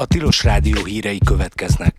A Tilos Rádió hírei következnek.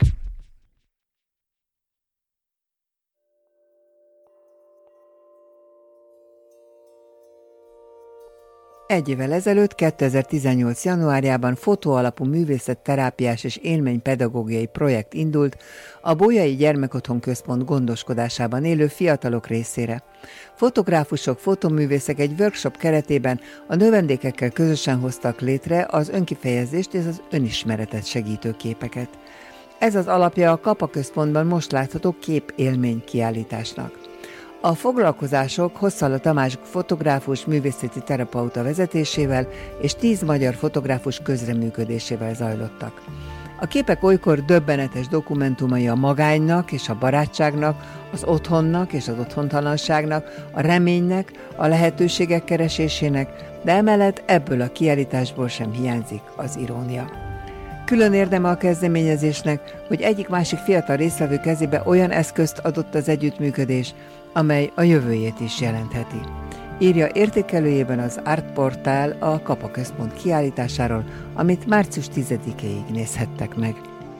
Egy évvel ezelőtt, 2018. januárjában fotóalapú művészetterápiás és élménypedagógiai projekt indult a Bolyai Gyermekotthon Központ gondoskodásában élő fiatalok részére. Fotográfusok, fotoművészek egy workshop keretében a növendékekkel közösen hoztak létre az önkifejezést és az önismeretet segítő képeket. Ez az alapja a Kapa Központban most látható képélmény kiállításnak. A foglalkozások Hosszala Tamás fotográfus, művészeti terapeuta vezetésével és 10 magyar fotográfus közreműködésével zajlottak. A képek olykor döbbenetes dokumentumai a magánynak és a barátságnak, az otthonnak és az otthontalanságnak, a reménynek, a lehetőségek keresésének, de emellett ebből a kiállításból sem hiányzik az irónia. Külön érdeme a kezdeményezésnek, hogy egyik-másik fiatal résztvevő kezébe olyan eszközt adott az együttműködés, amely a jövőjét is jelentheti. Írja értékelőjében az Artportál a Kapa Központ kiállításáról, amit március 10-éig nézhettek meg.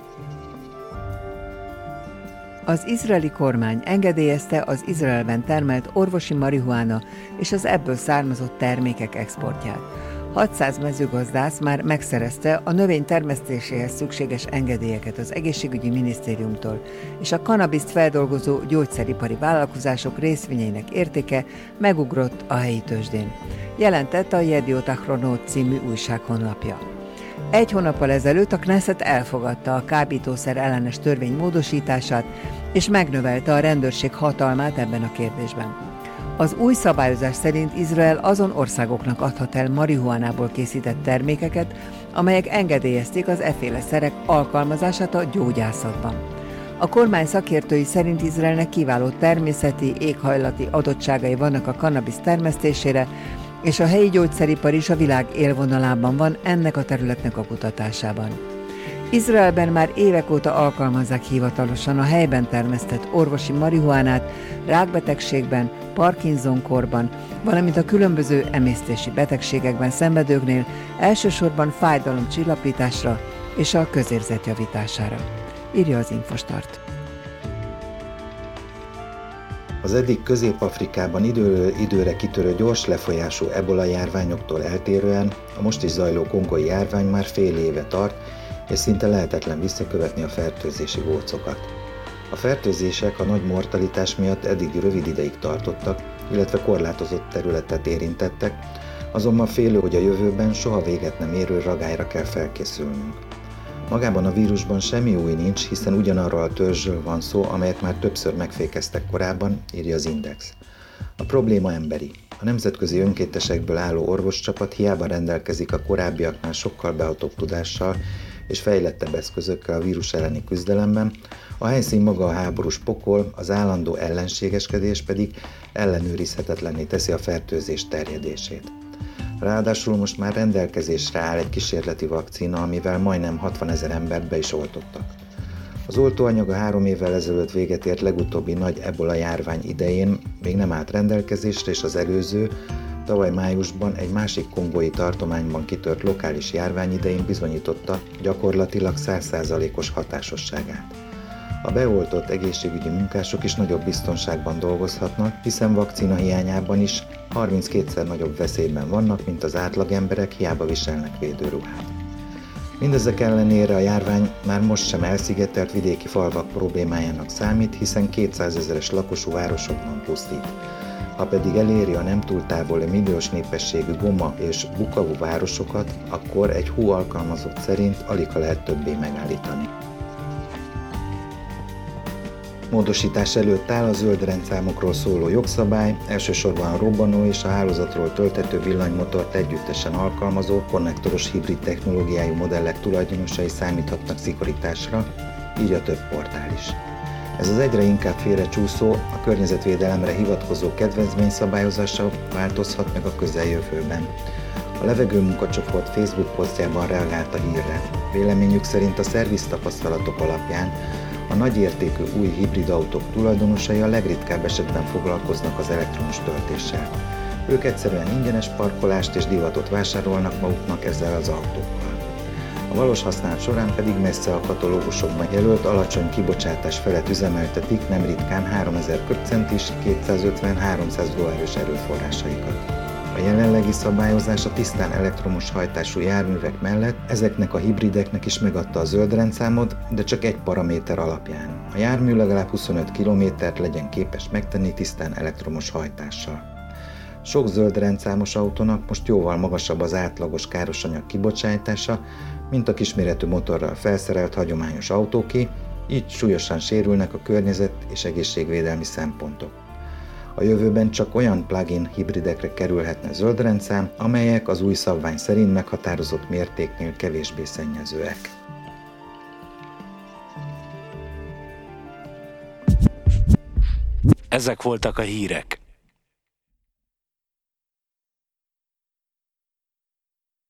Az izraeli kormány engedélyezte az Izraelben termelt orvosi marihuána és az ebből származott termékek exportját. 600 mezőgazdász már megszerezte a növény termesztéséhez szükséges engedélyeket az egészségügyi minisztériumtól, és a kannabiszt feldolgozó gyógyszeripari vállalkozások részvényeinek értéke megugrott a helyi tőzsdén, jelentett a Yediot Ahronot című újság honlapja. Egy hónappal ezelőtt a Knesset elfogadta a kábítószer ellenes törvény módosítását, és megnövelte a rendőrség hatalmát ebben a kérdésben. Az új szabályozás szerint Izrael azon országoknak adhat el marihuánából készített termékeket, amelyek engedélyezték az efféle szerek alkalmazását a gyógyászatban. A kormány szakértői szerint Izraelnek kiváló természeti, éghajlati adottságai vannak a kannabisz termesztésére, és a helyi gyógyszeripar is a világ élvonalában van ennek a területnek a kutatásában. Izraelben már évek óta alkalmazzák hivatalosan a helyben termesztett orvosi marihuánát rákbetegségben, Parkinson-korban, valamint a különböző emésztési betegségekben szenvedőknél, elsősorban fájdalomcsillapításra és a közérzet javítására. Írja az Infostart. Az eddig Közép-Afrikában időről időre kitörő gyors lefolyású ebola járványoktól eltérően a most is zajló kongói járvány már fél éve tart, és szinte lehetetlen visszakövetni a fertőzési gócokat. A fertőzések a nagy mortalitás miatt eddig rövid ideig tartottak, illetve korlátozott területet érintettek, azonban félő, hogy a jövőben soha véget nem érő ragályra kell felkészülnünk. Magában a vírusban semmi új nincs, hiszen ugyanarról a törzsről van szó, amelyet már többször megfékeztek korábban, írja az Index. A probléma emberi. A nemzetközi önkéntesekből álló orvoscsapat hiába rendelkezik a korábbiaknál sokkal behatóbb tudással és fejlettebb eszközökkel a vírus elleni küzdelemben, a helyszín maga a háborús pokol, az állandó ellenségeskedés pedig ellenőrizhetetlenné teszi a fertőzés terjedését. Ráadásul most már rendelkezésre áll egy kísérleti vakcína, amivel majdnem 60 000 embert be is oltottak. Az oltóanyag a 3 évvel ezelőtt véget ért legutóbbi nagy ebola járvány idején még nem állt rendelkezésre, és az előző, tavaly májusban egy másik kongói tartományban kitört lokális járvány idején bizonyította gyakorlatilag 100%-os hatásosságát. A beoltott egészségügyi munkások is nagyobb biztonságban dolgozhatnak, hiszen vakcina hiányában is 32-szer nagyobb veszélyben vannak, mint az átlagemberek, hiába viselnek védőruhát. Mindezek ellenére a járvány már most sem elszigetelt vidéki falvak problémájának számít, hiszen 200 000-es lakosú városokban pusztít. Ha pedig eléri a nem túl távoli milliós népességű Goma és Bukavu városokat, akkor egy HU alkalmazott szerint aligha lehet többé megállítani. Módosítás előtt áll a zöld rendszámokról szóló jogszabály, elsősorban a robbanó és a hálózatról tölthető villanymotort együttesen alkalmazó konnektoros hibrid technológiájú modellek tulajdonosai számíthatnak szigorításra, írja több portál is. Ez az egyre inkább félrecsúszó, a környezetvédelemre hivatkozó kedvezményszabályozása változhat meg a közeljövőben. A Levegő munkacsoport Facebook posztjában reagált a hírre. Véleményük szerint a szerviz tapasztalatok alapján a nagyértékű új hibrid autók tulajdonosai a legritkább esetben foglalkoznak az elektromos töltéssel. Ők egyszerűen ingyenes parkolást és divatot vásárolnak maguknak ezzel az autókkal. A valós használat során pedig messze a katalógusokban jelölt alacsony kibocsátás felett üzemeltetik nem ritkán 3000 köbcentis, 250-300 lóerős erőforrásaikat. A jelenlegi szabályozás a tisztán elektromos hajtású járművek mellett ezeknek a hibrideknek is megadta a zöld rendszámot, de csak egy paraméter alapján. A jármű legalább 25 kilométert legyen képes megtenni tisztán elektromos hajtással. Sok zöld rendszámos autónak most jóval magasabb az átlagos károsanyag kibocsátása, mint a kisméretű motorral felszerelt hagyományos autóké, így súlyosan sérülnek a környezet és egészségvédelmi szempontok. A jövőben csak olyan plug-in hibridekre kerülhetne zöld rendszám, amelyek az új szabvány szerint meghatározott mértéknél kevésbé szennyezőek. Ezek voltak a hírek.